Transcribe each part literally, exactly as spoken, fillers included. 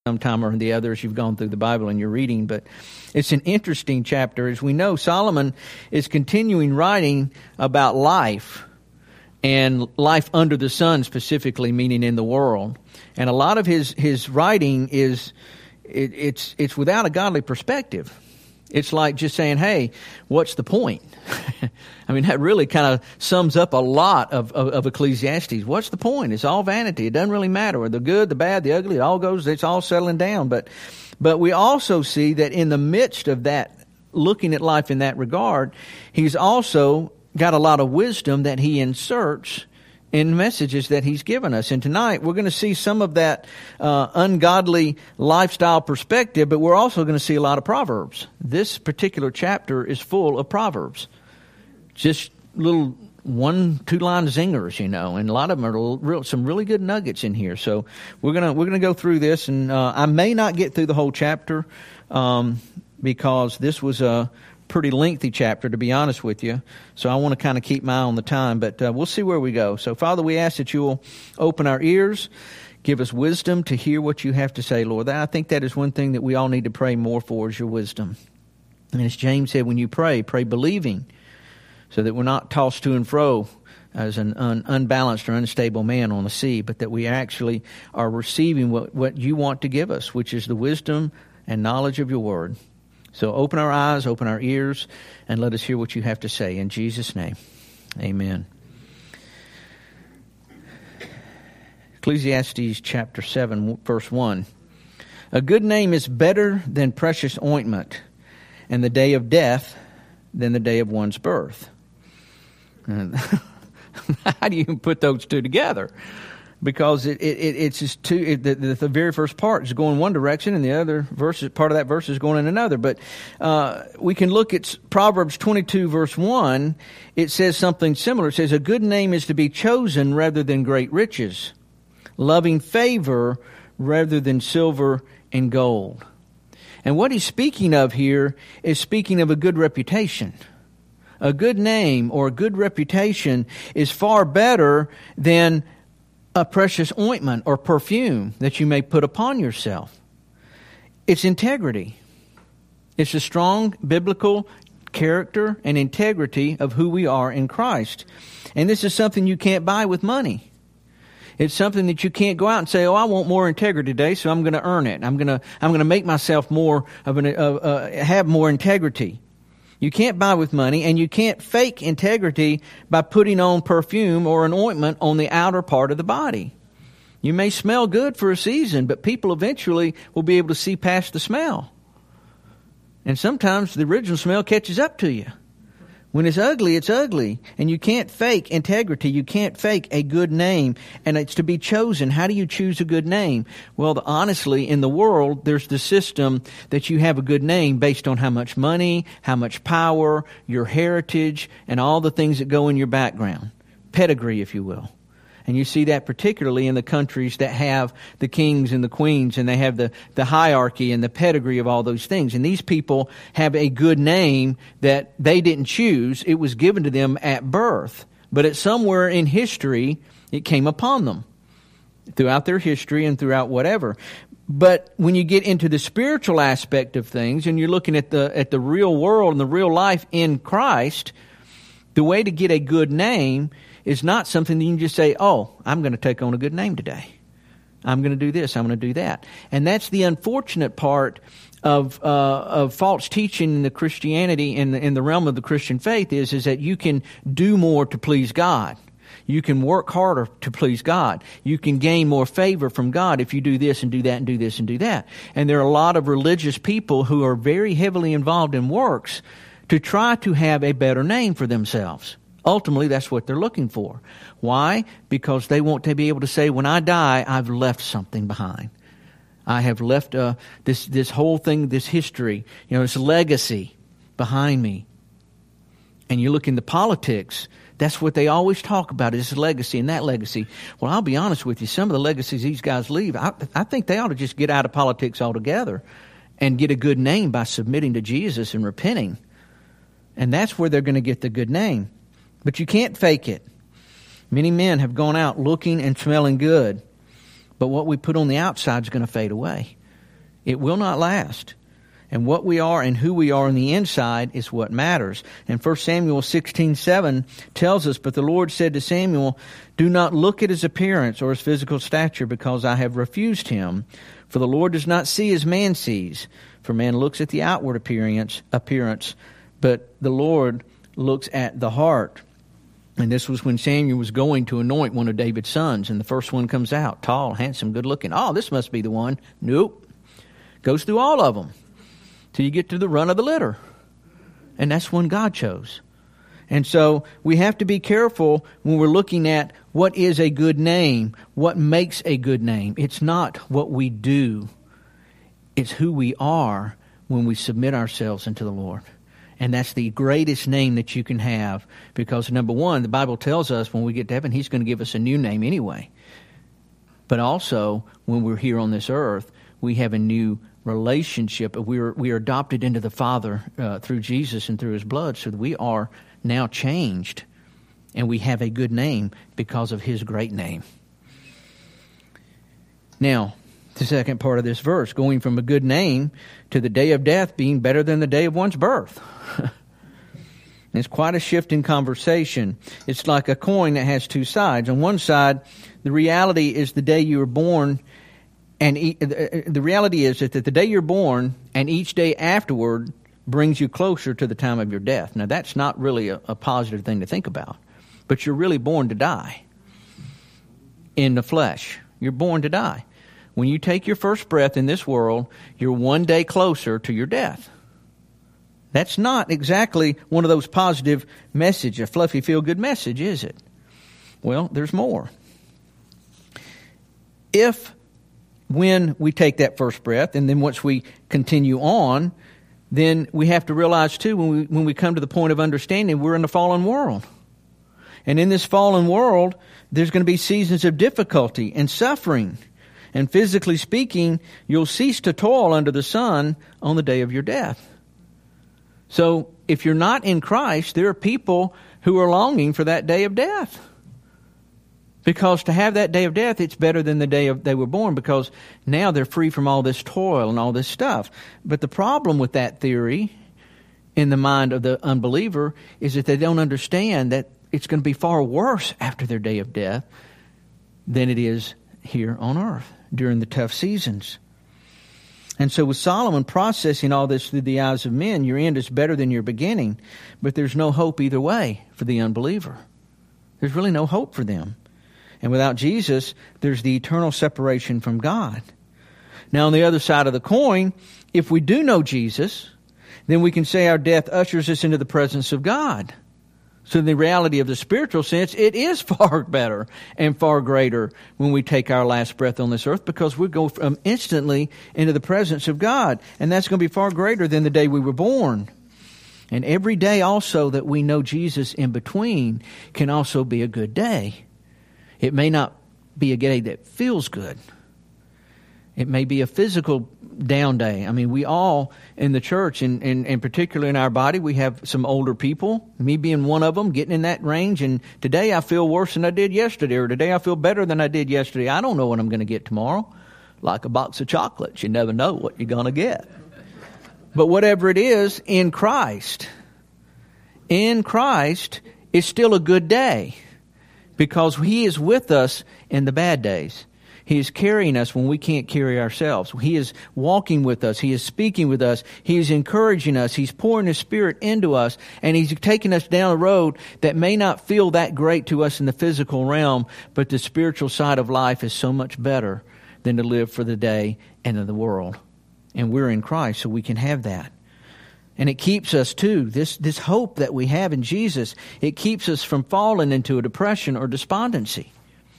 sometime or the other as you've gone through the Bible and you're reading, but it's an interesting chapter. As we know, Solomon is continuing writing about life and life under the sun, specifically, meaning in the world. And a lot of his, his writing is, it, it's, it's without a godly perspective. It's like just saying, hey, what's the point? I mean, that really kind of sums up a lot of, of, of Ecclesiastes. What's the point? It's all vanity. It doesn't really matter. The good, the bad, the ugly, it all goes, it's all settling down. But, but we also see that in the midst of that, looking at life in that regard, he's also got a lot of wisdom that he inserts in messages that he's given us. And tonight we're going to see some of that uh, ungodly lifestyle perspective, but we're also going to see a lot of Proverbs. This particular chapter is full of Proverbs. Just little one, two-line zingers, you know, and a lot of them are real, some really good nuggets in here. So we're gonna we're gonna go through this, and uh, I may not get through the whole chapter um, because this was a pretty lengthy chapter, to be honest with you. So I want to kind of keep my eye on the time, but uh, we'll see where we go. So, Father, we ask that you will open our ears, give us wisdom to hear what you have to say, Lord. I think that is one thing that we all need to pray more for, is your wisdom. And as James said, when you pray, pray believing, so that we're not tossed to and fro as an un- unbalanced or unstable man on the sea, but that we actually are receiving what, what you want to give us, which is the wisdom and knowledge of your word. So open our eyes, open our ears, and let us hear what you have to say. In Jesus' name, amen. Ecclesiastes chapter seven, verse one. A good name is better than precious ointment, and the day of death than the day of one's birth. How do you put those two together? Because it, it, it's just two. It, the, the very first part is going one direction, and the other verse, part of that verse, is going in another. But uh, we can look at Proverbs twenty-two, verse one. It says something similar. It says, "A good name is to be chosen rather than great riches, loving favor rather than silver and gold." And what he's speaking of here is speaking of a good reputation. A good name or a good reputation is far better than a precious ointment or perfume that you may put upon yourself. It's integrity. It's a strong biblical character and integrity of who we are in Christ. And this is something you can't buy with money. It's something that you can't go out and say, "Oh, I want more integrity today, so I'm going to earn it. I'm going to I'm going to make myself more of an uh, uh, have more integrity." You can't buy with money, and you can't fake integrity by putting on perfume or an ointment on the outer part of the body. You may smell good for a season, but people eventually will be able to see past the smell. And sometimes the original smell catches up to you. When it's ugly, it's ugly. And you can't fake integrity. You can't fake a good name. And it's to be chosen. How do you choose a good name? Well, the, honestly, in the world, there's the system that you have a good name based on how much money, how much power, your heritage, and all the things that go in your background. Pedigree, if you will. And you see that particularly in the countries that have the kings and the queens, and they have the, the hierarchy and the pedigree of all those things. And these people have a good name that they didn't choose. It was given to them at birth. But at somewhere in history, it came upon them. Throughout their history and throughout whatever. But when you get into the spiritual aspect of things, and you're looking at the at the real world and the real life in Christ, the way to get a good name is not something that you can just say, "Oh, I'm going to take on a good name today. I'm going to do this. I'm going to do that." And that's the unfortunate part of uh, of false teaching in the Christianity in the, in the realm of the Christian faith is is that you can do more to please God. You can work harder to please God. You can gain more favor from God if you do this and do that and do this and do that. And there are a lot of religious people who are very heavily involved in works to try to have a better name for themselves. Ultimately, that's what they're looking for. Why? Because they want to be able to say, when I die, I've left something behind. I have left uh, this this whole thing, this history, you know, this legacy behind me. And you look into politics, that's what they always talk about, is legacy and that legacy. Well, I'll be honest with you, some of the legacies these guys leave, I, I think they ought to just get out of politics altogether and get a good name by submitting to Jesus and repenting. And that's where they're going to get the good name. But you can't fake it. Many men have gone out looking and smelling good, but what we put on the outside is going to fade away. It will not last. And what we are and who we are on the inside is what matters. And First Samuel sixteen seven tells us, "But the Lord said to Samuel, do not look at his appearance or his physical stature, because I have refused him. For the Lord does not see as man sees. For man looks at the outward appearance, appearance, but the Lord looks at the heart." And this was when Samuel was going to anoint one of David's sons. And the first one comes out, tall, handsome, good looking. Oh, this must be the one. Nope. Goes through all of them till you get to the run of the litter. And that's one God chose. And so we have to be careful when we're looking at what is a good name, what makes a good name. It's not what we do. It's who we are when we submit ourselves unto the Lord. And that's the greatest name that you can have, because number one, the Bible tells us when we get to heaven, He's going to give us a new name anyway. But also, when we're here on this earth, we have a new relationship. We are, we are adopted into the Father uh, through Jesus and through His blood, so that we are now changed, and we have a good name because of His great name. Now, the second part of this verse, going from a good name to the day of death being better than the day of one's birth. It's quite a shift in conversation. It's like a coin that has two sides. On one side, the reality is the day you were born, and e- the reality is that the day you're born and each day afterward brings you closer to the time of your death. Now, that's not really a, a positive thing to think about, but you're really born to die in the flesh. You're born to die. When you take your first breath in this world, you're one day closer to your death. That's not exactly one of those positive messages, a fluffy feel-good message, is it? Well, there's more. If, when we take that first breath, and then once we continue on, then we have to realize too, when we, when we come to the point of understanding, we're in a fallen world. And in this fallen world, there's going to be seasons of difficulty and suffering. And physically speaking, you'll cease to toil under the sun on the day of your death. So if you're not in Christ, there are people who are longing for that day of death. Because to have that day of death, it's better than the day of they were born, because now they're free from all this toil and all this stuff. But the problem with that theory in the mind of the unbeliever is that they don't understand that it's going to be far worse after their day of death than it is here on earth during the tough seasons. And so with Solomon processing all this through the eyes of men, your end is better than your beginning, but there's no hope either way for the unbeliever. There's really no hope for them. And without Jesus, there's the eternal separation from God. Now, on the other side of the coin, if we do know Jesus, then we can say our death ushers us into the presence of God. So in the reality of the spiritual sense, it is far better and far greater when we take our last breath on this earth, because we go from instantly into the presence of God. And that's going to be far greater than the day we were born. And every day also that we know Jesus in between can also be a good day. It may not be a day that feels good. It may be a physical down day. I mean, we all in the church, and, and, and particularly in our body, we have some older people, me being one of them, getting in that range. And today I feel worse than I did yesterday, or today I feel better than I did yesterday. I don't know what I'm going to get tomorrow. Like a box of chocolates, you never know what you're going to get. But whatever it is, in Christ, in Christ, it's still a good day, because He is with us in the bad days. He is carrying us when we can't carry ourselves. He is walking with us. He is speaking with us. He is encouraging us. He's pouring His Spirit into us. And He's taking us down a road that may not feel that great to us in the physical realm, but the spiritual side of life is so much better than to live for the day and in the world. And we're in Christ, so we can have that. And it keeps us too, this, this hope that we have in Jesus, it keeps us from falling into a depression or despondency.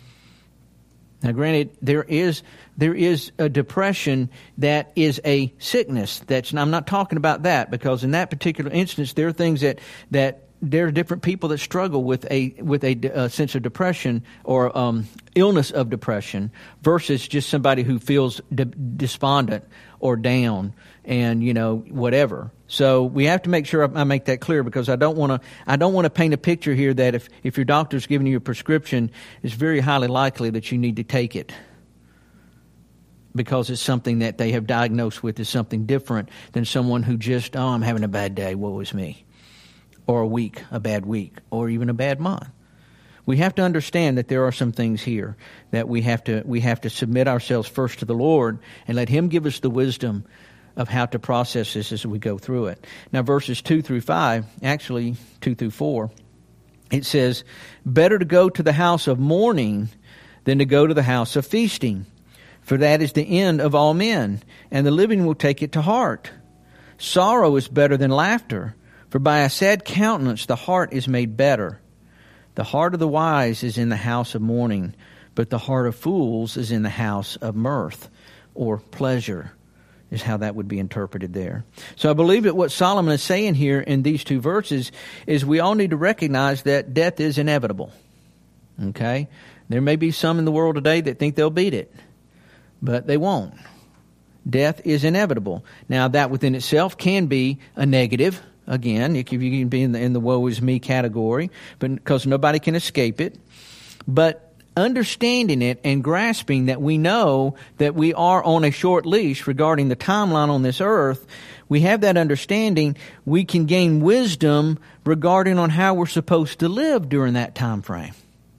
Now, granted, there is there is a depression that is a sickness. That's I'm not talking about that, because in that particular instance, there are things that that there are different people that struggle with a with a, a sense of depression or um, illness of depression versus just somebody who feels de- despondent or down and, you know, whatever. So we have to make sure I make that clear, because I don't want to I don't want to paint a picture here that if, if your doctor's giving you a prescription, it's very highly likely that you need to take it. because it's something that they have diagnosed with as something different than someone who just, oh, I'm having a bad day, woe is me. Or a week, a bad week, or even a bad month. We have to understand that there are some things here that we have to we have to submit ourselves first to the Lord and let Him give us the wisdom of how to process this as we go through it. Now, verses two through five, actually two through four, it says, better to go to the house of mourning than to go to the house of feasting, for that is the end of all men, and the living will take it to heart. Sorrow is better than laughter, for by a sad countenance the heart is made better. The heart of the wise is in the house of mourning, but the heart of fools is in the house of mirth, or pleasure, is how that would be interpreted there. So I believe that what Solomon is saying here in these two verses is we all need to recognize that death is inevitable. Okay? There may be some in the world today that think they'll beat it, but they won't. Death is inevitable. Now, that within itself can be a negative. Again, you can be in the, in the woe is me category, but because nobody can escape it. But understanding it and grasping that we know that we are on a short leash regarding the timeline on this earth, we have that understanding, we can gain wisdom regarding on how we're supposed to live during that time frame.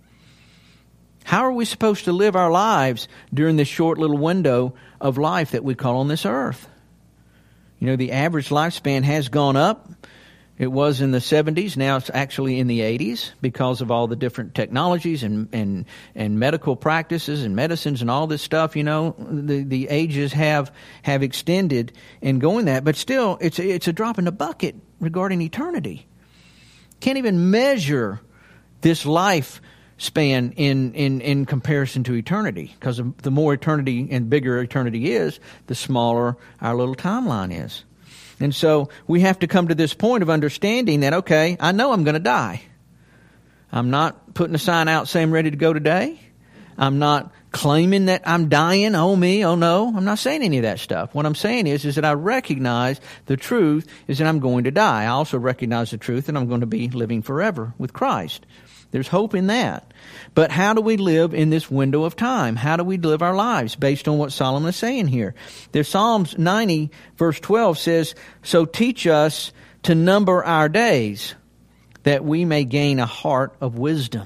How are we supposed to live our lives during this short little window of life that we call on this earth? You know, the average lifespan has gone up. It was in the seventies. Now it's actually in the eighties because of all the different technologies and, and, and medical practices and medicines and all this stuff. You know, the, the ages have, have extended in going that. But still, it's, it's a drop in the bucket regarding eternity. Can't even measure this life span in, in, in comparison to eternity, because the more eternity and bigger eternity is, the smaller our little timeline is. And so we have to come to this point of understanding that, okay, I know I'm going to die. I'm not putting a sign out saying I'm ready to go today. I'm not claiming that I'm dying, oh me, oh no. I'm not saying any of that stuff. What I'm saying is, is that I recognize the truth is that I'm going to die. I also recognize the truth that I'm going to be living forever with Christ. There's hope in that. But how do we live in this window of time? How do we live our lives based on what Solomon is saying here? There's Psalms ninety, verse twelve says, so teach us to number our days, that we may gain a heart of wisdom.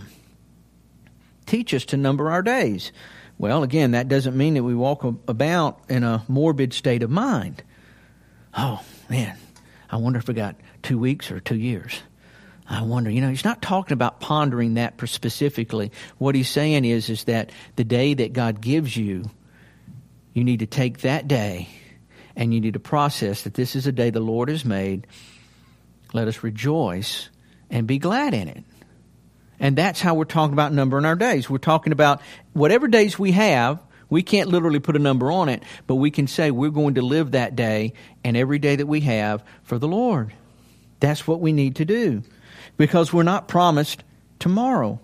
Teach us to number our days. Well, again, that doesn't mean that we walk about in a morbid state of mind. Oh, man, I wonder if we got two weeks or two years. I wonder, you know, he's not talking about pondering that specifically. What he's saying is, is that the day that God gives you, you need to take that day and you need to process that this is a day the Lord has made. Let us rejoice and be glad in it. And that's how we're talking about numbering our days. We're talking about whatever days we have. We can't literally put a number on it, but we can say we're going to live that day and every day that we have for the Lord. That's what we need to do. Because we're not promised tomorrow.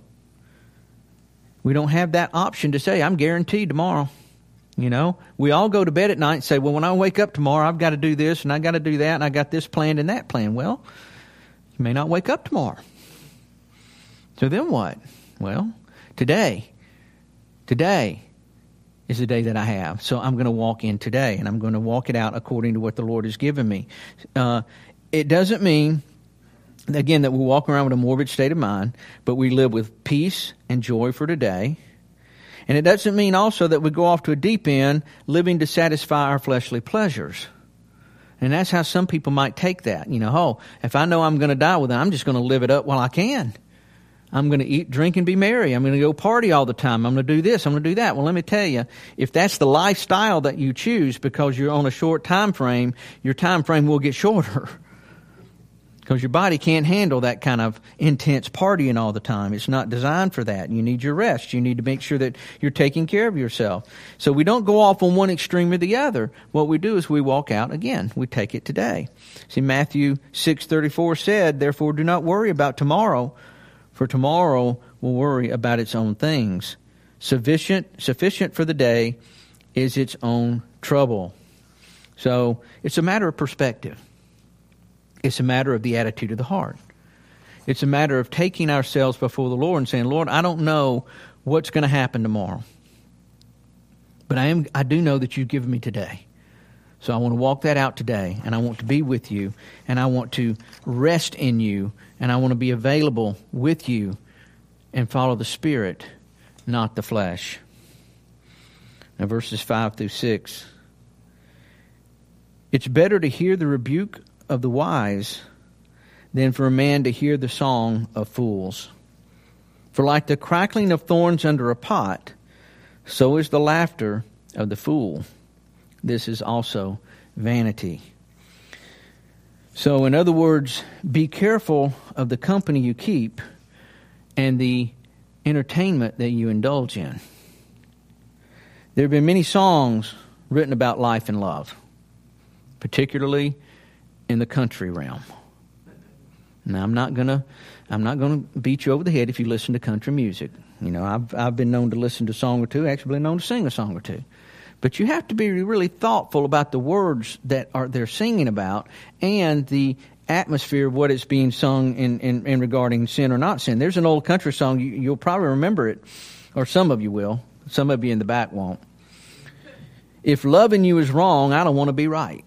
We don't have that option to say, I'm guaranteed tomorrow. You know, we all go to bed at night and say, well, when I wake up tomorrow, I've got to do this and I got to do that and I got this planned and that planned. Well, you may not wake up tomorrow. So then what? Well, today, today is the day that I have. So I'm going to walk in today and I'm going to walk it out according to what the Lord has given me. Uh, it doesn't mean, again, that we walk around with a morbid state of mind, but we live with peace and joy for today. And it doesn't mean also that we go off to a deep end, living to satisfy our fleshly pleasures. And that's how some people might take that. You know, oh, if I know I'm going to die, well, then I'm just going to live it up while I can. I'm going to eat, drink, and be merry. I'm going to go party all the time. I'm going to do this. I'm going to do that. Well, let me tell you, if that's the lifestyle that you choose because you're on a short time frame, your time frame will get shorter. Because your body can't handle that kind of intense partying all the time. It's not designed for that. You need your rest. You need to make sure that you're taking care of yourself. So we don't go off on one extreme or the other. What we do is we walk out again. We take it today. See, Matthew six thirty-four said, therefore do not worry about tomorrow, for tomorrow will worry about its own things. Sufficient, sufficient for the day is its own trouble. So it's a matter of perspective. It's a matter of the attitude of the heart. It's a matter of taking ourselves before the Lord and saying, Lord, I don't know what's going to happen tomorrow. But I am I do know that you've given me today. So I want to walk that out today, and I want to be with you, and I want to rest in you, and I want to be available with you and follow the Spirit, not the flesh. Now verses five through six. It's better to hear the rebuke of the wise than for a man to hear the song of fools. For like the crackling of thorns under a pot, so is the laughter of the fool. This is also vanity. So in other words, be careful of the company you keep and the entertainment that you indulge in. There have been many songs written about life and love, particularly in the country realm. Now, I'm not gonna, I'm not gonna beat you over the head if you listen to country music. You know, I've I've been known to listen to a song or two, actually been known to sing a song or two. But you have to be really thoughtful about the words that are they're singing about and the atmosphere of what is being sung in, in, in regarding sin or not sin. There's an old country song, you, you'll probably remember it, or some of you will. Some of you in the back won't. If loving you is wrong, I don't want to be right.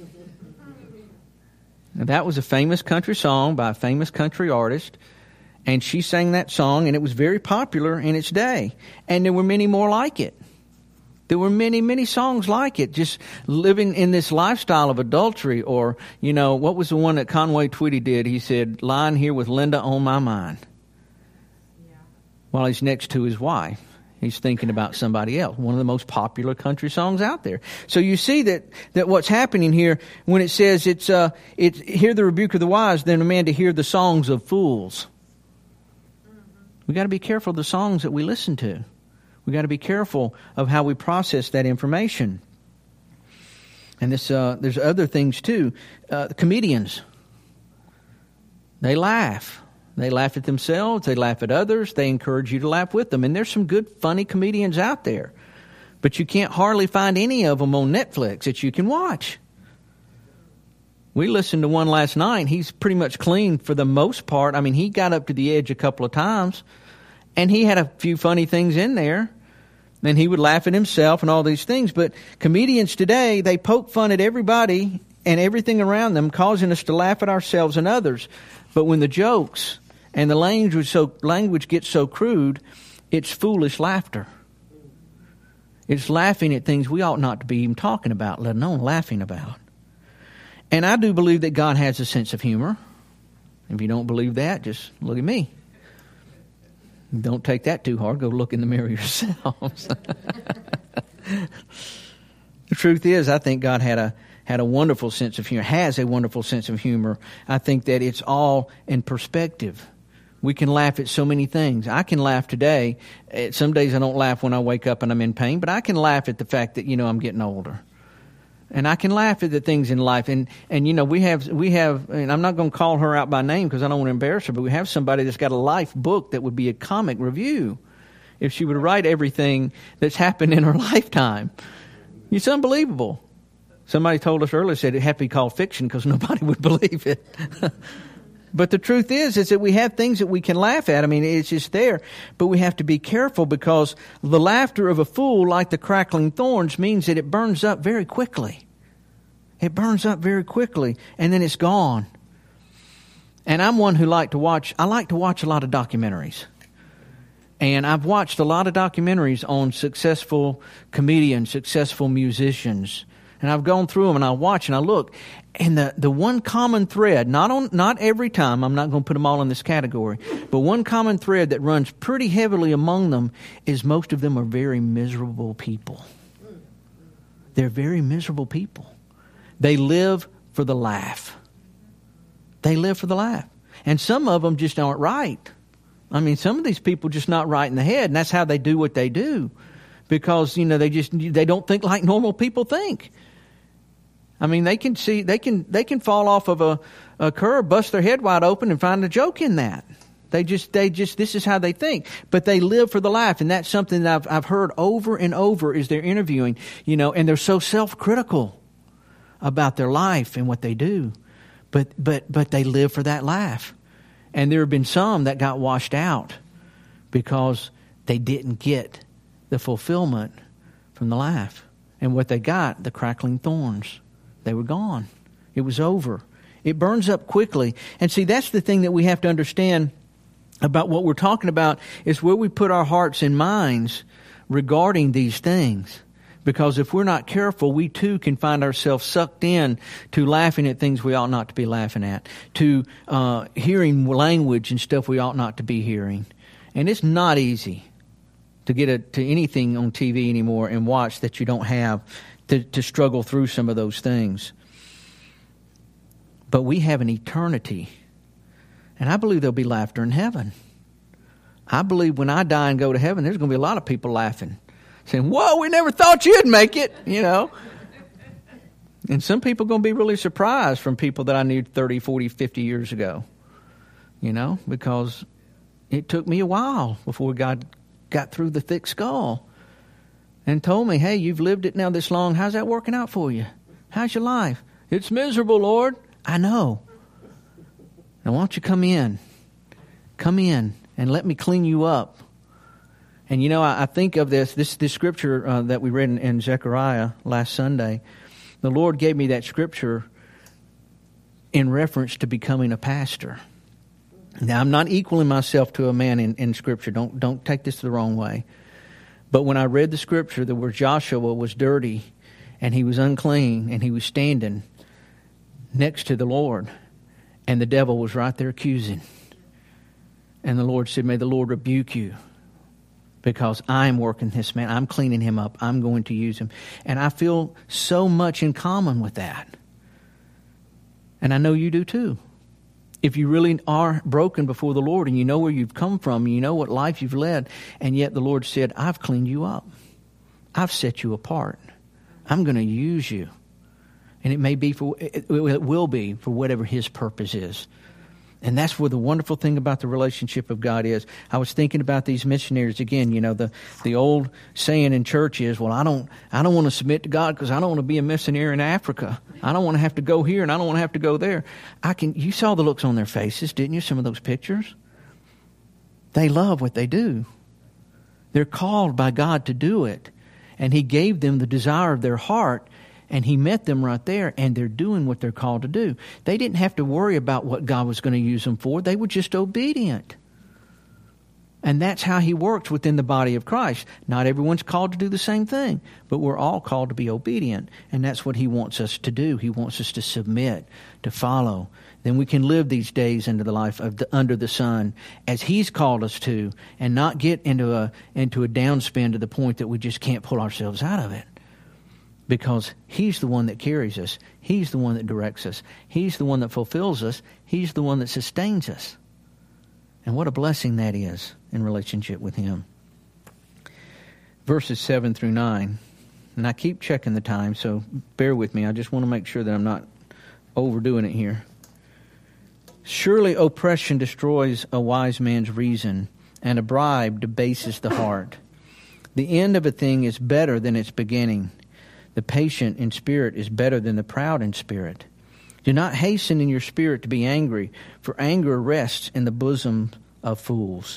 Now, that was a famous country song by a famous country artist, and she sang that song, and it was very popular in its day. And there were many more like it. There were many, many songs like it, just living in this lifestyle of adultery, or, you know, what was the one that Conway Twitty did? He said, lying here with Linda on my mind. Yeah. While he's next to his wife. He's thinking about somebody else. One of the most popular country songs out there. So you see that, that what's happening here when it says it's uh it's hear the rebuke of the wise than a man to hear the songs of fools. Mm-hmm. We got to be careful of the songs that we listen to. We got to be careful of how we process that information. And this uh, there's other things too. Uh, comedians, they laugh. They laugh at themselves. They laugh at others. They encourage you to laugh with them. And there's some good, funny comedians out there. But you can't hardly find any of them on Netflix that you can watch. We listened to one last night. He's pretty much clean for the most part. I mean, he got up to the edge a couple of times. And he had a few funny things in there. And he would laugh at himself and all these things. But comedians today, they poke fun at everybody and everything around them, causing us to laugh at ourselves and others. But when the jokes and the language so language gets so crude, it's foolish laughter. It's laughing at things we ought not to be even talking about, let alone laughing about. And I do believe that God has a sense of humor. If you don't believe that, just look at me. Don't take that too hard. Go look in the mirror yourselves. The truth is, I think God had a had a wonderful sense of humor, has a wonderful sense of humor. I think that it's all in perspective. We can laugh at so many things. I can laugh today. Some days I don't laugh when I wake up and I'm in pain, but I can laugh at the fact that, you know, I'm getting older. And I can laugh at the things in life. And, and you know, we have, we have, and I'm not going to call her out by name because I don't want to embarrass her, but we have somebody that's got a life book that would be a comic review if she would write everything that's happened in her lifetime. It's unbelievable. Somebody told us earlier, said it had to be called fiction because nobody would believe it. But the truth is, is that we have things that we can laugh at. I mean, it's just there. But we have to be careful because the laughter of a fool, like the crackling thorns, means that it burns up very quickly. It burns up very quickly, and then it's gone. And I'm one who like to watch, I like to watch a lot of documentaries. And I've watched a lot of documentaries on successful comedians, successful musicians. And I've gone through them and I watch and I look. And the, the one common thread, not on not every time, I'm not going to put them all in this category, but one common thread that runs pretty heavily among them is most of them are very miserable people. They're very miserable people. They live for the laugh. They live for the laugh. And some of them just aren't right. I mean, some of these people just not right in the head, and that's how they do what they do. Because, you know, they just they don't think like normal people think. I mean, they can see they can they can fall off of a, a curb, bust their head wide open, and find a joke in that. They just they just this is how they think. But they live for the laugh, and that's something that I've I've heard over and over as they're interviewing, you know, and they're so self-critical about their life and what they do. But but but they live for that laugh. And there have been some that got washed out because they didn't get the fulfillment from the laugh. And what they got, the crackling thorns. They were gone. It was over. It burns up quickly. And see, that's the thing that we have to understand about what we're talking about, is where we put our hearts and minds regarding these things. Because if we're not careful, we too can find ourselves sucked in to laughing at things we ought not to be laughing at, to uh, hearing language and stuff we ought not to be hearing. And it's not easy to get a, to anything on T V anymore and watch that you don't have to, to struggle through some of those things. But we have an eternity. And I believe there'll be laughter in heaven. I believe when I die and go to heaven, there's going to be a lot of people laughing, saying, whoa, we never thought you'd make it, you know. And some people are going to be really surprised from people that I knew thirty, forty, fifty years ago, you know, because it took me a while before God got through the thick skull and told me, hey, you've lived it now this long. How's that working out for you? How's your life? It's miserable, Lord. I know. Now, why don't you come in? Come in and let me clean you up. And, you know, I, I think of this, this, this scripture uh, that we read in, in Zechariah last Sunday. The Lord gave me that scripture in reference to becoming a pastor. Now, I'm not equaling myself to a man in, in Scripture. Don't don't take this the wrong way. But when I read the Scripture, the word Joshua was dirty, and he was unclean, and he was standing next to the Lord, and the devil was right there accusing. And the Lord said, may the Lord rebuke you, because I'm working this man. I'm cleaning him up. I'm going to use him. And I feel so much in common with that. And I know you do too. If you really are broken before the Lord and you know where you've come from, and you know what life you've led, and yet the Lord said, I've cleaned you up. I've set you apart. I'm going to use you. And it may be for, it will be for whatever His purpose is. And that's where the wonderful thing about the relationship of God is. I was thinking about these missionaries again. You know, the, the old saying in church is, well, I don't I don't want to submit to God because I don't want to be a missionary in Africa. I don't want to have to go here and I don't want to have to go there. I can. You saw the looks on their faces, didn't you? Some of those pictures. They love what they do. They're called by God to do it. And He gave them the desire of their heart. And He met them right there, and they're doing what they're called to do. They didn't have to worry about what God was going to use them for. They were just obedient. And that's how He works within the body of Christ. Not everyone's called to do the same thing, but we're all called to be obedient. And that's what He wants us to do. He wants us to submit, to follow. Then we can live these days into the life of the, under the sun as He's called us to, and not get into a into a downspin to the point that we just can't pull ourselves out of it. Because He's the one that carries us. He's the one that directs us. He's the one that fulfills us. He's the one that sustains us. And what a blessing that is in relationship with Him. Verses seven through nine. And I keep checking the time, so bear with me. I just want to make sure that I'm not overdoing it here. Surely oppression destroys a wise man's reason, and a bribe debases the heart. The end of a thing is better than its beginning. The patient in spirit is better than the proud in spirit. Do not hasten in your spirit to be angry, for anger rests in the bosom of fools.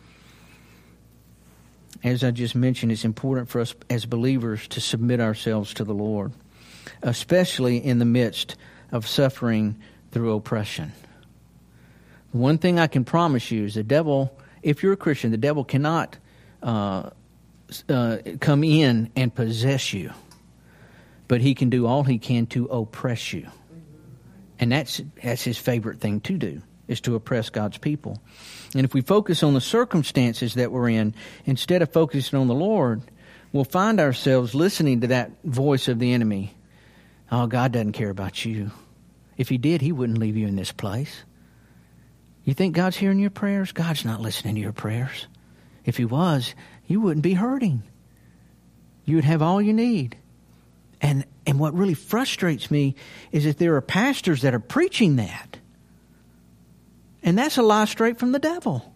As I just mentioned, it's important for us as believers to submit ourselves to the Lord, especially in the midst of suffering through oppression. One thing I can promise you is the devil, if you're a Christian, the devil cannot uh, uh, come in and possess you. But he can do all he can to oppress you. And that's that's his favorite thing to do, is to oppress God's people. And if we focus on the circumstances that we're in, instead of focusing on the Lord, we'll find ourselves listening to that voice of the enemy. Oh, God doesn't care about you. If He did, He wouldn't leave you in this place. You think God's hearing your prayers? God's not listening to your prayers. If He was, you wouldn't be hurting. You would have all you need. And and what really frustrates me is that there are pastors that are preaching that. And that's a lie straight from the devil.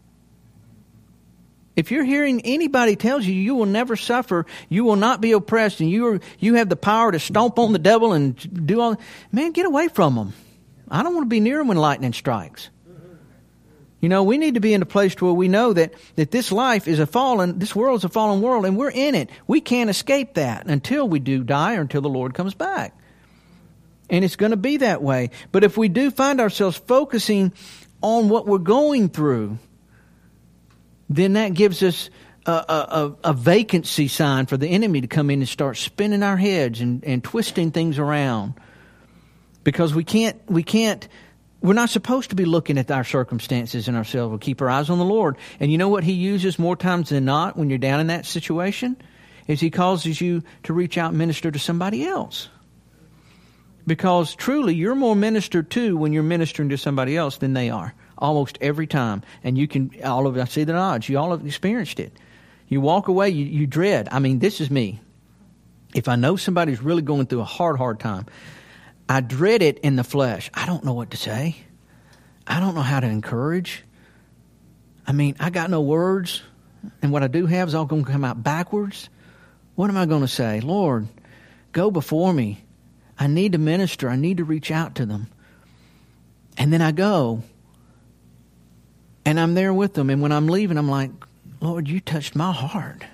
If you're hearing anybody tells you you will never suffer, you will not be oppressed, and you are, you have the power to stomp on the devil and do all, man, get away from them. I don't want to be near them when lightning strikes. You know, we need to be in a place where we know that, that this life is a fallen, this world is a fallen world, and we're in it. We can't escape that until we do die or until the Lord comes back. And it's going to be that way. But if we do find ourselves focusing on what we're going through, then that gives us a, a, a vacancy sign for the enemy to come in and start spinning our heads and, and twisting things around. Because we can't, we can't, we're not supposed to be looking at our circumstances and ourselves. We'll keep our eyes on the Lord. And you know what He uses more times than not when you're down in that situation? Is He causes you to reach out and minister to somebody else. Because truly, you're more ministered to when you're ministering to somebody else than they are. Almost every time. And you can, all of I see the odds. You all have experienced it. You walk away, you, you dread. I mean, this is me. If I know somebody's really going through a hard, hard time, I dread it in the flesh. I don't know what to say. I don't know how to encourage. I mean, I got no words. And what I do have is all going to come out backwards. What am I going to say? Lord, go before me. I need to minister. I need to reach out to them. And then I go. And I'm there with them. And when I'm leaving, I'm like, Lord, you touched my heart.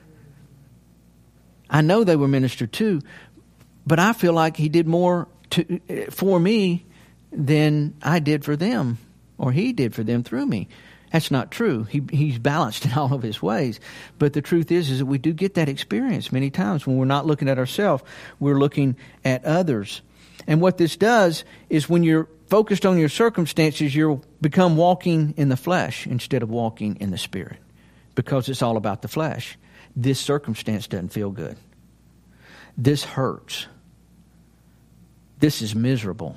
I know they were ministered to, but I feel like He did more to, for me than I did for them, or He did for them through me. That's not true. He, he's balanced in all of His ways. But the truth is, is that we do get that experience many times when we're not looking at ourselves, we're looking at others. And what this does is when you're focused on your circumstances, you'll become walking in the flesh instead of walking in the Spirit. Because it's all about the flesh. This circumstance doesn't feel good. This hurts. This is miserable.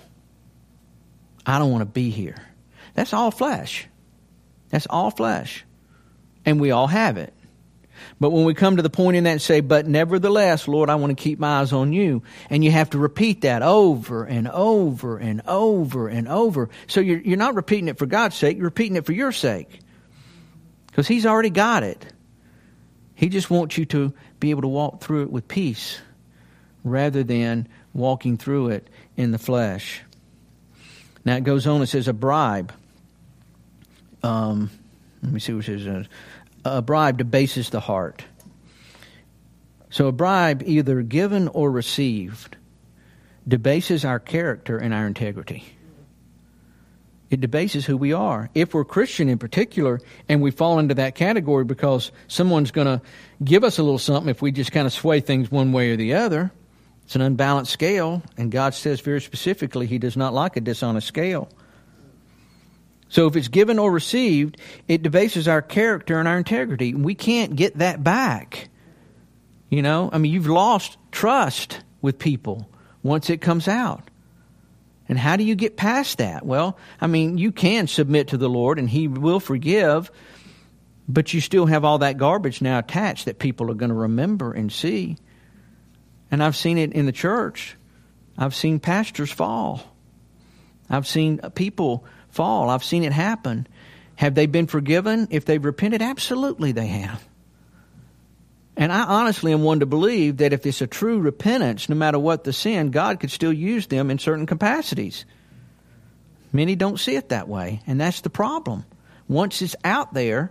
I don't want to be here. That's all flesh. That's all flesh. And we all have it. But when we come to the point in that and say, but nevertheless, Lord, I want to keep my eyes on you. And you have to repeat that over and over and over and over. So you're, you're not repeating it for God's sake. You're repeating it for your sake. Because He's already got it. He just wants you to be able to walk through it with peace rather than walking through it in the flesh. Now it goes on, it says a bribe. Um, let me see what it says. A bribe debases the heart. So a bribe, either given or received, debases our character and our integrity. It debases who we are. If we're Christian in particular, and we fall into that category because someone's going to give us a little something if we just kind of sway things one way or the other, it's an unbalanced scale, and God says very specifically He does not like a dishonest scale. So if it's given or received, it debases our character and our integrity. We can't get that back. You know, I mean, you've lost trust with people once it comes out. And how do you get past that? Well, I mean, you can submit to the Lord and He will forgive, but you still have all that garbage now attached that people are going to remember and see. And I've seen it in the church. I've seen pastors fall. I've seen people fall. I've seen it happen. Have they been forgiven if they've repented? Absolutely they have. And I honestly am one to believe that if it's a true repentance, no matter what the sin, God could still use them in certain capacities. Many don't see it that way, and that's the problem. Once it's out there,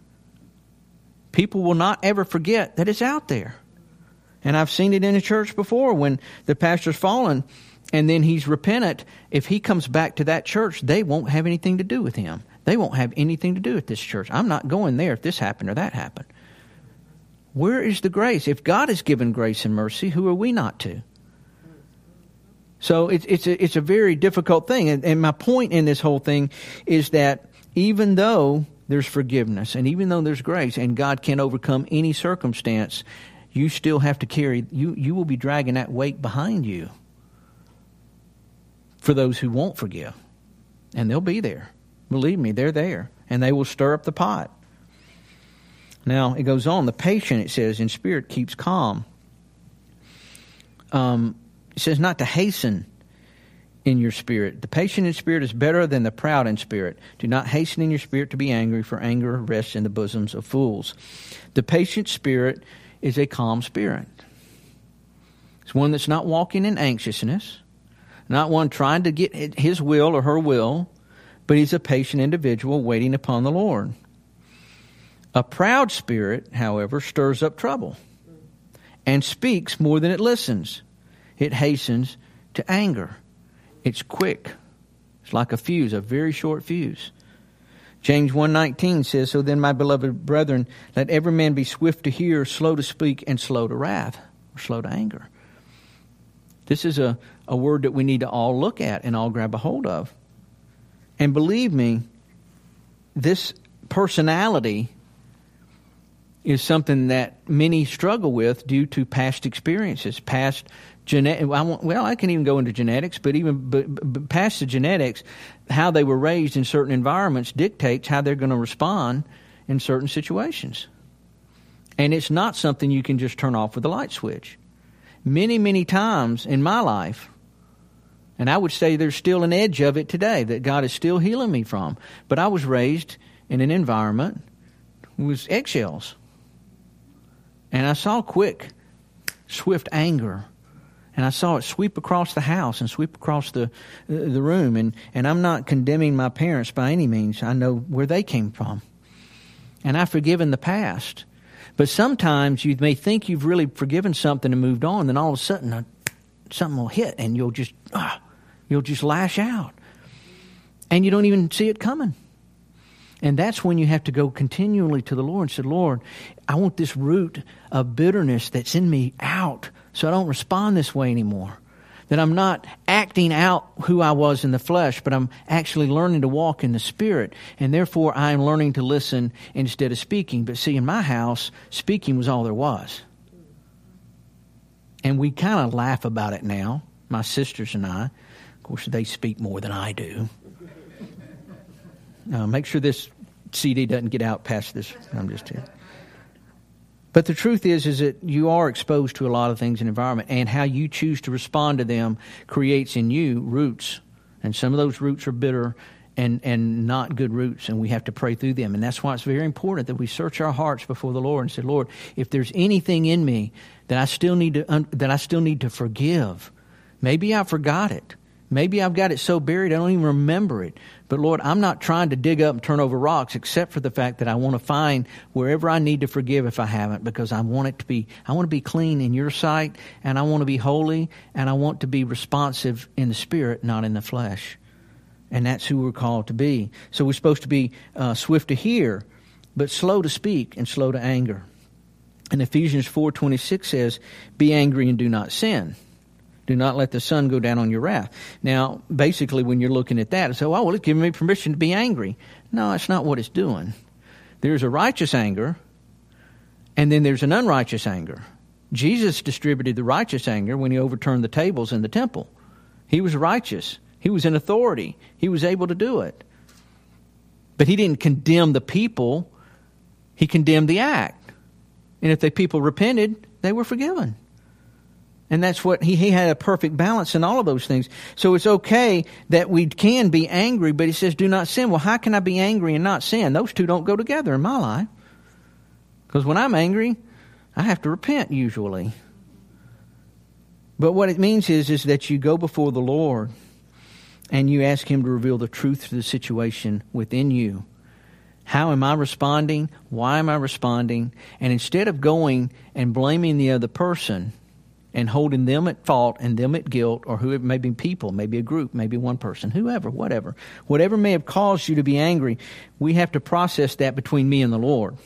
people will not ever forget that it's out there. And I've seen it in a church before when the pastor's fallen and then he's repentant. If he comes back to that church, they won't have anything to do with him. They won't have anything to do with this church. I'm not going there if this happened or that happened. Where is the grace? If God has given grace and mercy, who are we not to? So it's it's a, it's a very difficult thing. And, and my point in this whole thing is that even though there's forgiveness and even though there's grace and God can overcome any circumstance, you still have to carry, you, you will be dragging that weight behind you for those who won't forgive. And they'll be there. Believe me, they're there. And they will stir up the pot. Now, it goes on. The patient, it says, in spirit keeps calm. Um, it says not to hasten in your spirit. The patient in spirit is better than the proud in spirit. Do not hasten in your spirit to be angry, for anger rests in the bosoms of fools. The patient spirit is a calm spirit. It's one that's not walking in anxiousness, not one trying to get his will or her will, but he's a patient individual waiting upon the Lord. A proud spirit, however, stirs up trouble and speaks more than it listens. It hastens to anger. It's quick. It's like a fuse, a very short fuse. James one nineteen says, "So then, my beloved brethren, let every man be swift to hear, slow to speak, and slow to wrath," or slow to anger. This is a, a word that we need to all look at and all grab a hold of. And believe me, this personality is something that many struggle with due to past experiences, past genetic. Well, I can even go into genetics, but even but, but past the genetics, how they were raised in certain environments dictates how they're going to respond in certain situations. And it's not something you can just turn off with a light switch. Many, many times in my life, and I would say there's still an edge of it today that God is still healing me from, but I was raised in an environment with eggshells. And I saw quick, swift anger. And I saw it sweep across the house and sweep across the the room. And, and I'm not condemning my parents by any means. I know where they came from. And I've forgiven the past. But sometimes you may think you've really forgiven something and moved on, then all of a sudden uh, something will hit and you'll just, uh, you'll just lash out. And you don't even see it coming. And that's when you have to go continually to the Lord and say, "Lord, I want this root of bitterness that's in me out so I don't respond this way anymore. That I'm not acting out who I was in the flesh, but I'm actually learning to walk in the Spirit. And therefore, I'm learning to listen instead of speaking." But see, in my house, speaking was all there was. And we kind of laugh about it now, my sisters and I. Of course, they speak more than I do. Uh, make sure this C D doesn't get out past this. I'm just kidding. But the truth is, is that you are exposed to a lot of things in the environment, and how you choose to respond to them creates in you roots. And some of those roots are bitter and, and not good roots, and we have to pray through them. And that's why it's very important that we search our hearts before the Lord and say, "Lord, if there's anything in me that I still need to un- that I still need to forgive, maybe I forgot it. Maybe I've got it so buried I don't even remember it. But Lord, I'm not trying to dig up and turn over rocks, except for the fact that I want to find wherever I need to forgive if I haven't, because I want it to be, I want to be clean in your sight, and I want to be holy, and I want to be responsive in the Spirit, not in the flesh." And that's who we're called to be. So we're supposed to be uh, swift to hear, but slow to speak and slow to anger. And Ephesians four twenty-six says, "Be angry and do not sin. Do not let the sun go down on your wrath." Now, basically, when you're looking at that, it's, oh, well, it's giving me permission to be angry. No, that's not what it's doing. There's a righteous anger, and then there's an unrighteous anger. Jesus distributed the righteous anger when he overturned the tables in the temple. He was righteous. He was in authority. He was able to do it. But he didn't condemn the people. He condemned the act. And if the people repented, they were forgiven. And that's what he, he had a perfect balance in all of those things. So it's okay that we can be angry, but he says, "Do not sin." Well, how can I be angry and not sin? Those two don't go together in my life. Because when I'm angry, I have to repent usually. But what it means is, is that you go before the Lord and you ask him to reveal the truth to the situation within you. How am I responding? Why am I responding? And instead of going and blaming the other person and holding them at fault and them at guilt, or whoever, maybe people, maybe a group, maybe one person, whoever, whatever. Whatever may have caused you to be angry, we have to process that between me and the Lord.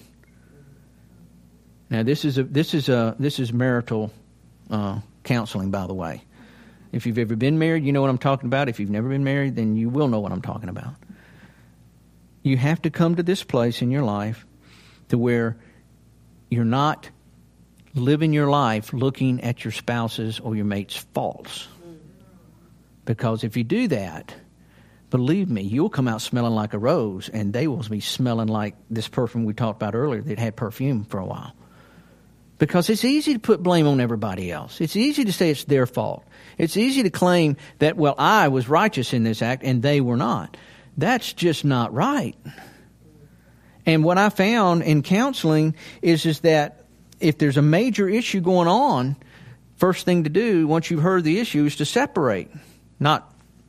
Now, this is a this is a this is marital uh, counseling, by the way. If you've ever been married, you know what I'm talking about. If you've never been married, then you will know what I'm talking about. You have to come to this place in your life to where you're not living your life looking at your spouse's or your mate's faults. Because if you do that, believe me, you'll come out smelling like a rose, and they will be smelling like this perfume we talked about earlier that had perfume for a while. Because it's easy to put blame on everybody else. It's easy to say it's their fault. It's easy to claim that, well, I was righteous in this act and they were not. That's just not right. And what I found in counseling is, is that if there's a major issue going on, first thing to do once you've heard the issue is to separate. Not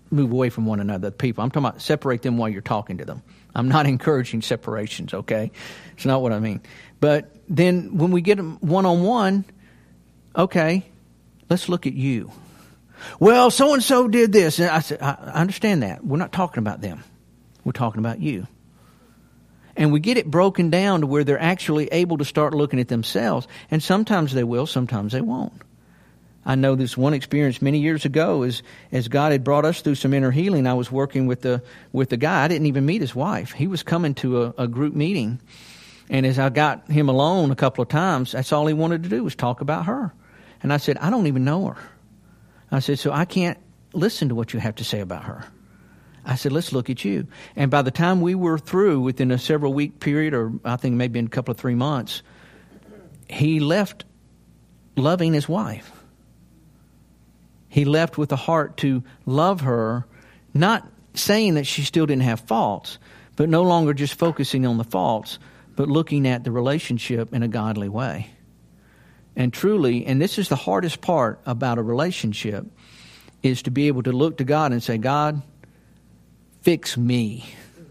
move away from one another, people. I'm talking about separate them while you're talking to them. I'm not encouraging separations, okay? It's not what I mean. But then when we get them one-on-one, okay, let's look at you. Well, so-and-so did this. And I said, I understand that. We're not talking about them. We're talking about you. And we get it broken down to where they're actually able to start looking at themselves. And sometimes they will, sometimes they won't. I know this one experience many years ago as, as God had brought us through some inner healing. I was working with the with the guy. I didn't even meet his wife. He was coming to a, a group meeting. And as I got him alone a couple of times, that's all he wanted to do was talk about her. And I said, I don't even know her. I said, so I can't listen to what you have to say about her. I said, let's look at you. And by the time we were through, within a several week period, or I think maybe in a couple of three months, he left loving his wife. He left with a heart to love her, not saying that she still didn't have faults, but no longer just focusing on the faults, but looking at the relationship in a godly way. And truly, and this is the hardest part about a relationship, is to be able to look to God and say, God, fix me.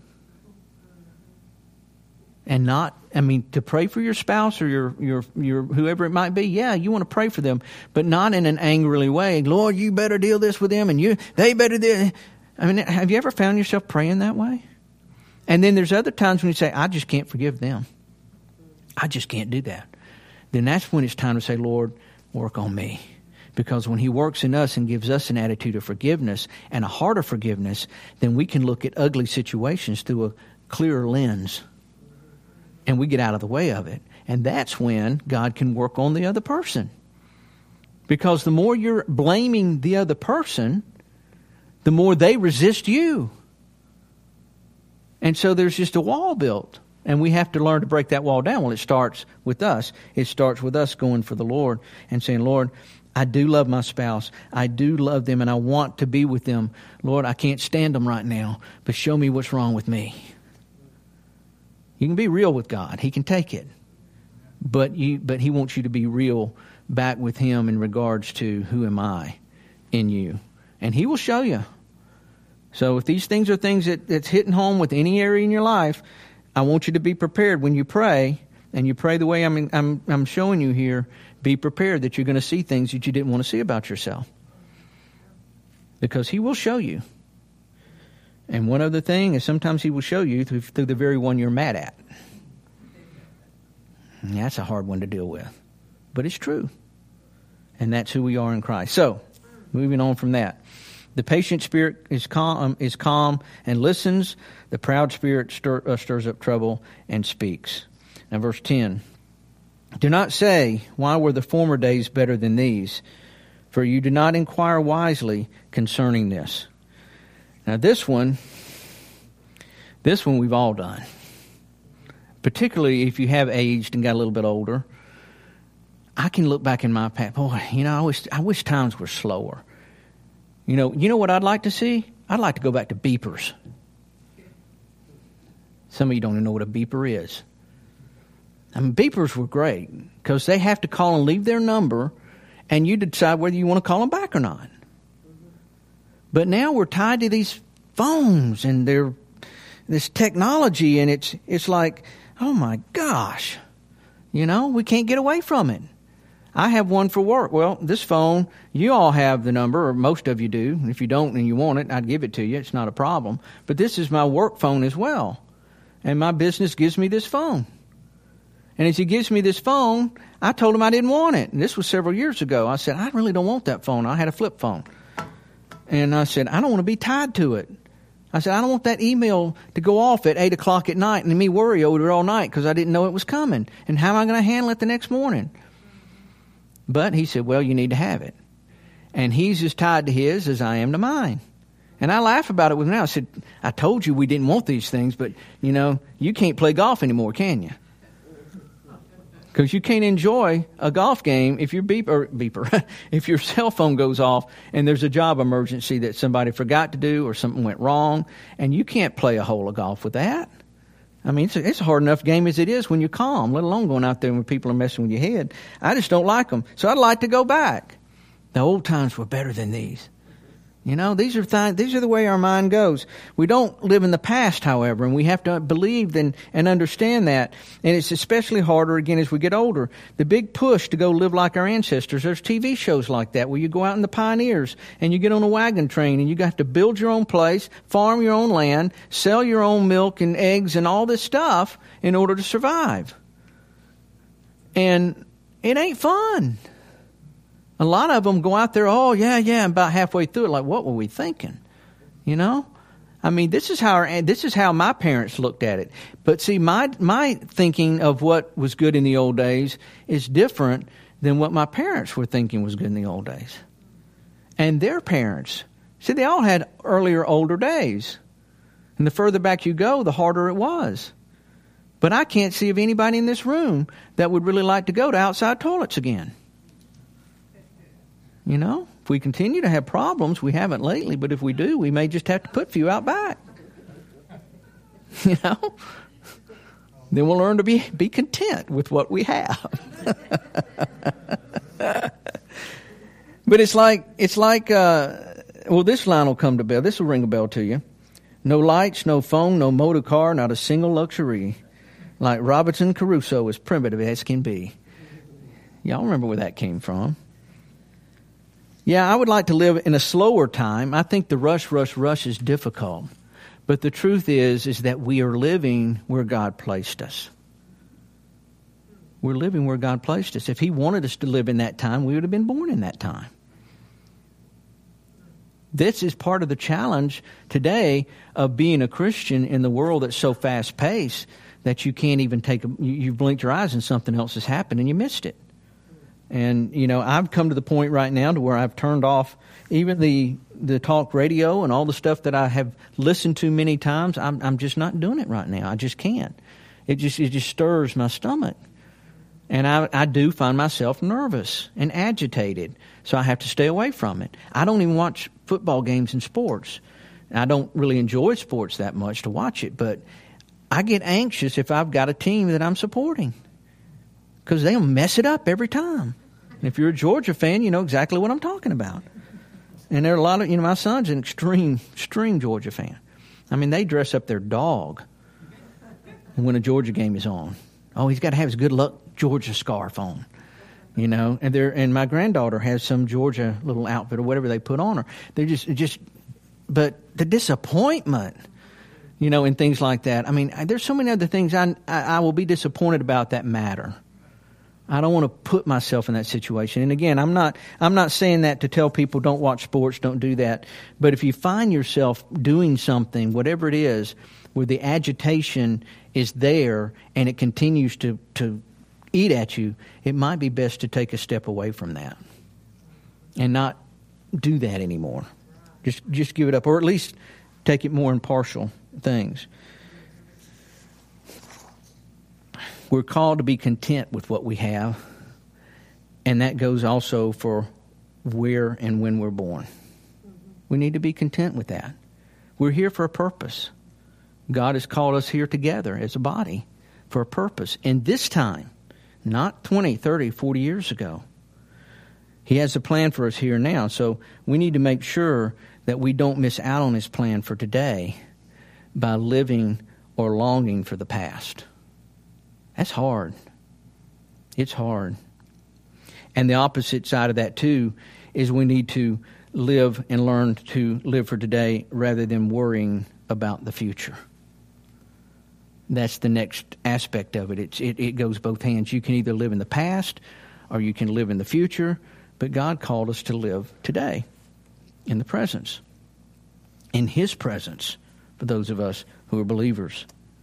And not, I mean, to pray for your spouse or your, your, your, whoever it might be. Yeah, you want to pray for them, but not in an angrily way. Lord, you better deal this with them and you, they better do. I mean, have you ever found yourself praying that way? And then there's other times when you say, I just can't forgive them. I just can't do that. Then that's when it's time to say, Lord, work on me. Because when he works in us and gives us an attitude of forgiveness and a heart of forgiveness, then we can look at ugly situations through a clearer lens. And we get out of the way of it. And that's when God can work on the other person. Because the more you're blaming the other person, the more they resist you. And so there's just a wall built. And we have to learn to break that wall down. Well, it starts with us. It starts with us going for the Lord and saying, Lord, I do love my spouse. I do love them and I want to be with them. Lord, I can't stand them right now, but show me what's wrong with me. You can be real with God. He can take it. But you, but he wants you to be real back with him in regards to who am I in you. And he will show you. So if these things are things that, that's hitting home with any area in your life, I want you to be prepared when you pray, and you pray the way I'm, I'm, I'm showing you here. Be prepared that you're going to see things that you didn't want to see about yourself. Because he will show you. And one other thing is sometimes he will show you through, through the very one you're mad at. And that's a hard one to deal with. But it's true. And that's who we are in Christ. So, moving on from that. The patient spirit is calm, is calm and listens. The proud spirit stir, uh, stirs up trouble and speaks. Now, verse ten. Do not say, why were the former days better than these? For you do not inquire wisely concerning this. Now, this one, this one we've all done. Particularly if you have aged and got a little bit older. I can look back in my past. Boy, you know, I wish, I wish times were slower. You know, you know what I'd like to see? I'd like to go back to beepers. Some of you don't even know what a beeper is. I mean, beepers were great because they have to call and leave their number, and you decide whether you want to call them back or not. But now we're tied to these phones and they're this technology, and it's it's like, oh my gosh, you know, we can't get away from it. I have one for work. Well, this phone, you all have the number, or most of you do. If you don't and you want it, I'd give it to you. It's not a problem. But this is my work phone as well. And my business gives me this phone. And as he gives me this phone, I told him I didn't want it. And this was several years ago. I said, I really don't want that phone. I had a flip phone. And I said, I don't want to be tied to it. I said, I don't want that email to go off at eight o'clock at night and me worry over it all night because I didn't know it was coming. And how am I going to handle it the next morning? But he said, well, you need to have it. And he's as tied to his as I am to mine. And I laugh about it with him now. I said, I told you we didn't want these things, but, you know, you can't play golf anymore, can you? Because you can't enjoy a golf game if your beep, or beeper, if your cell phone goes off and there's a job emergency that somebody forgot to do or something went wrong, and you can't play a hole of golf with that. I mean, it's a, it's a hard enough game as it is when you're calm, let alone going out there when people are messing with your head. I just don't like them. So I'd like to go back. The old times were better than these. You know, these are th- these are the way our mind goes. We don't live in the past, however, and we have to believe and, and understand that. And it's especially harder, again, as we get older. The big push to go live like our ancestors, there's T V shows like that where you go out in the pioneers and you get on a wagon train and you got to build your own place, farm your own land, sell your own milk and eggs and all this stuff in order to survive. And it ain't fun. A lot of them go out there, oh, yeah, yeah, and about halfway through it, like, what were we thinking? You know? I mean, this is how our, this is how my parents looked at it. But see, my my thinking of what was good in the old days is different than what my parents were thinking was good in the old days. And their parents, see, they all had earlier, older days. And the further back you go, the harder it was. But I can't see of anybody in this room that would really like to go to outside toilets again. You know, if we continue to have problems, we haven't lately, but if we do, we may just have to put a few out back. You know? Then we'll learn to be, be content with what we have. But it's like, it's like, uh, well, this line will come to bell. This will ring a bell to you. No lights, no phone, no motor car, not a single luxury. Like Robinson Crusoe, as primitive as can be. Y'all remember where that came from. Yeah, I would like to live in a slower time. I think the rush, rush, rush is difficult. But the truth is, is that we are living where God placed us. We're living where God placed us. If He wanted us to live in that time, we would have been born in that time. This is part of the challenge today of being a Christian in the world that's so fast-paced that you can't even take a, you've blinked your eyes and something else has happened and you missed it. And, you know, I've come to the point right now to where I've turned off even the the talk radio and all the stuff that I have listened to many times. I'm I'm just not doing it right now. I just can't. It just it just stirs my stomach. And I, I do find myself nervous and agitated. So I have to stay away from it. I don't even watch football games and sports. I don't really enjoy sports that much to watch it. But I get anxious if I've got a team that I'm supporting. Because they'll mess it up every time. And if you're a Georgia fan, you know exactly what I'm talking about. And there are a lot of, you know, my son's an extreme, extreme Georgia fan. I mean, they dress up their dog when a Georgia game is on. Oh, he's got to have his good luck Georgia scarf on, you know. And they're, and my granddaughter has some Georgia little outfit or whatever they put on her. They're just, just, but the disappointment, you know, and things like that. I mean, there's so many other things I, I, I will be disappointed about that matter. I don't want to put myself in that situation. And again, I'm not I'm not saying that to tell people don't watch sports, don't do that. But if you find yourself doing something, whatever it is, where the agitation is there and it continues to, to eat at you, it might be best to take a step away from that and not do that anymore. Just just give it up, or at least take it more in partial things. We're called to be content with what we have, and that goes also for where and when we're born. We need to be content with that. We're here for a purpose. God has called us here together as a body for a purpose. And this time, not twenty, thirty, forty years ago, He has a plan for us here now. So we need to make sure that we don't miss out on His plan for today by living or longing for the past. That's hard. It's hard. And the opposite side of that, too, is we need to live and learn to live for today rather than worrying about the future. That's the next aspect of it. It's, it. It goes both hands. You can either live in the past or you can live in the future, but God called us to live today in the presence, in His presence for those of us who are believers.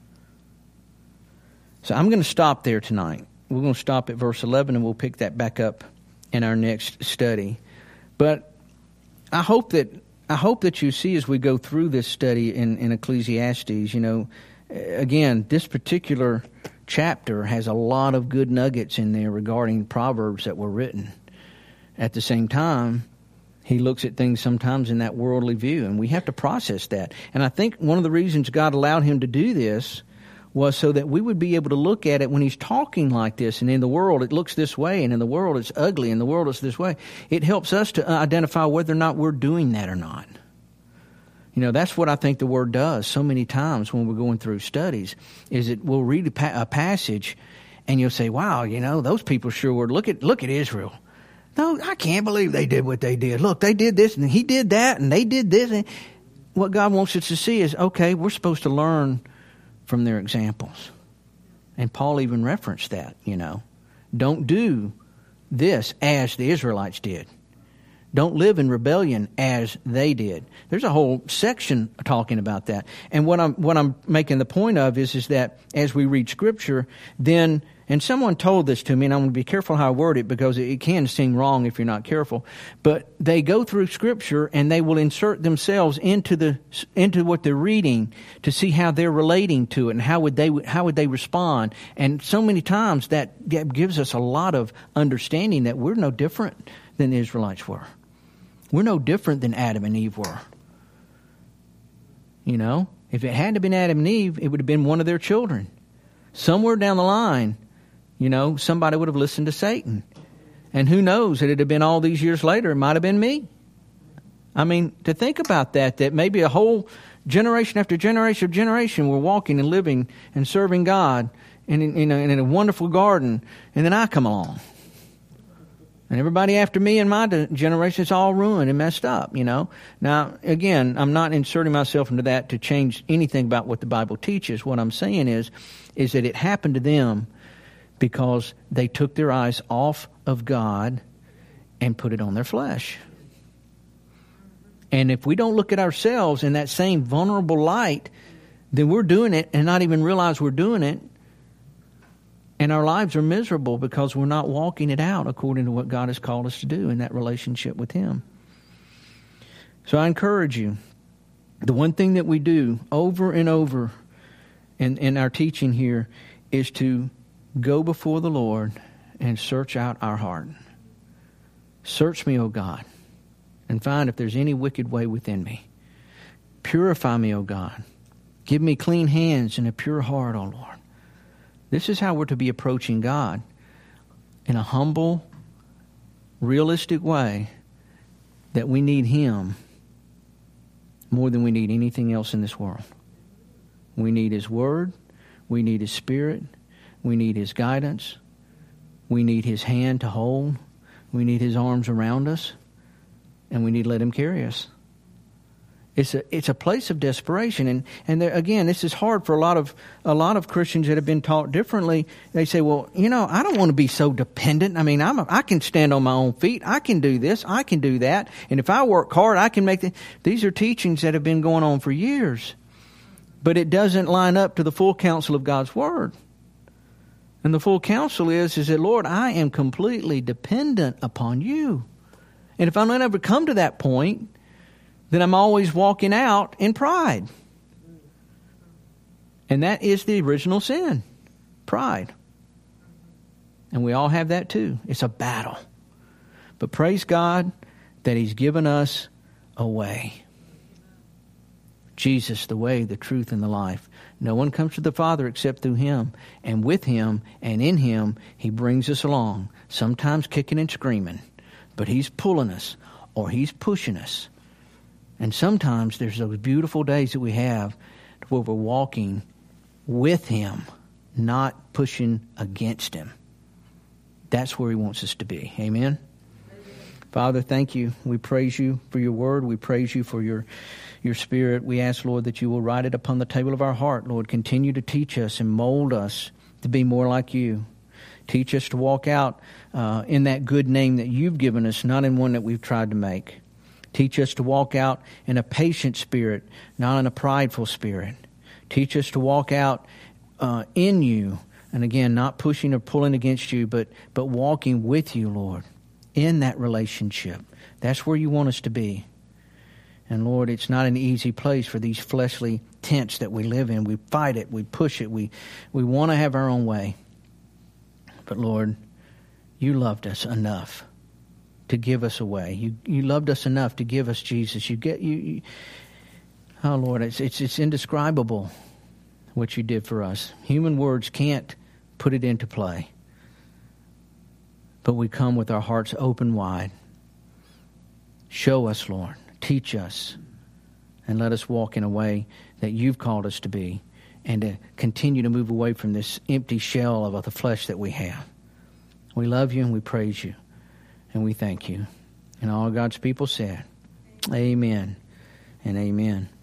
So I'm going to stop there tonight. We're going to stop at verse eleven, and we'll pick that back up in our next study. But I hope that I hope that you see as we go through this study in, in Ecclesiastes, you know, again, this particular chapter has a lot of good nuggets in there regarding Proverbs that were written. At the same time, he looks at things sometimes in that worldly view, and we have to process that. And I think one of the reasons God allowed him to do this was so that we would be able to look at it when he's talking like this. And in the world, it looks this way, and in the world, it's ugly, and the world is this way. It helps us to identify whether or not we're doing that or not. You know, that's what I think the Word does so many times when we're going through studies, is it we'll read a, pa- a passage, and you'll say, wow, you know, those people sure were. Look at, look at Israel. No, I can't believe they did what they did. Look, they did this, and he did that, and they did this. And what God wants us to see is, okay, we're supposed to learn from their examples. And Paul even referenced that, you know. Don't do this as the Israelites did. Don't live in rebellion as they did. There's a whole section talking about that. And what I'm what I'm making the point of is, is that as we read Scripture, then, and someone told this to me, and I'm going to be careful how I word it because it can seem wrong if you're not careful, but they go through Scripture and they will insert themselves into the into what they're reading to see how they're relating to it and how would they how would they respond. And so many times that, that gives us a lot of understanding that we're no different than the Israelites were. We're no different than Adam and Eve were. You know, if it hadn't been Adam and Eve, it would have been one of their children. Somewhere down the line, you know, somebody would have listened to Satan. And who knows, it'd have been all these years later, it might have been me. I mean, to think about that, that maybe a whole generation after generation of generation were walking and living and serving God in, in, a, in a wonderful garden, and then I come along. And everybody after me and my generation is all ruined and messed up, you know. Now, again, I'm not inserting myself into that to change anything about what the Bible teaches. What I'm saying is, is that it happened to them because they took their eyes off of God and put it on their flesh. And if we don't look at ourselves in that same vulnerable light, then we're doing it and not even realize we're doing it. And our lives are miserable because we're not walking it out according to what God has called us to do in that relationship with Him. So I encourage you, the one thing that we do over and over in, in our teaching here is to go before the Lord and search out our heart. Search me, O God, and find if there's any wicked way within me. Purify me, O God. Give me clean hands and a pure heart, O Lord. This is how we're to be approaching God, in a humble, realistic way, that we need Him more than we need anything else in this world. We need His Word. We need His Spirit. We need His guidance. We need His hand to hold. We need His arms around us. And we need to let Him carry us. It's a it's a place of desperation, and and there, again, this is hard for a lot of a lot of Christians that have been taught differently. They say, "Well, you know, I don't want to be so dependent. I mean, I'm a, I can stand on my own feet. I can do this. I can do that. And if I work hard, I can make the." These are teachings that have been going on for years, but it doesn't line up to the full counsel of God's Word. And the full counsel is is that, Lord, I am completely dependent upon You, and if I don't ever come to that point, then I'm always walking out in pride. And that is the original sin, pride. And we all have that too. It's a battle. But praise God that He's given us a way. Jesus, the way, the truth, and the life. No one comes to the Father except through Him. And with Him and in Him, He brings us along, sometimes kicking and screaming. But He's pulling us, or He's pushing us. And sometimes there's those beautiful days that we have where we're walking with Him, not pushing against Him. That's where He wants us to be. Amen? Amen. Father, thank You. We praise You for Your Word. We praise You for Your, your Spirit. We ask, Lord, that You will write it upon the table of our heart. Lord, continue to teach us and mold us to be more like You. Teach us to walk out uh, in that good name that You've given us, not in one that we've tried to make. Teach us to walk out in a patient spirit, not in a prideful spirit. Teach us to walk out uh, in You, and again, not pushing or pulling against You, but but walking with You, Lord, in that relationship. That's where You want us to be. And Lord, it's not an easy place for these fleshly tents that we live in. We fight it, we push it, we we want to have our own way. But Lord, You loved us enough to give us away. You you loved us enough to give us Jesus. You get you, you oh Lord, it's it's it's indescribable what you did for us. Human words can't put it into play. But we come with our hearts open wide. Show us, Lord. Teach us. And let us walk in a way that you've called us to be. And to continue to move away from this empty shell of the flesh that we have. We love you and we praise you. And we thank you. And all God's people said, amen and amen.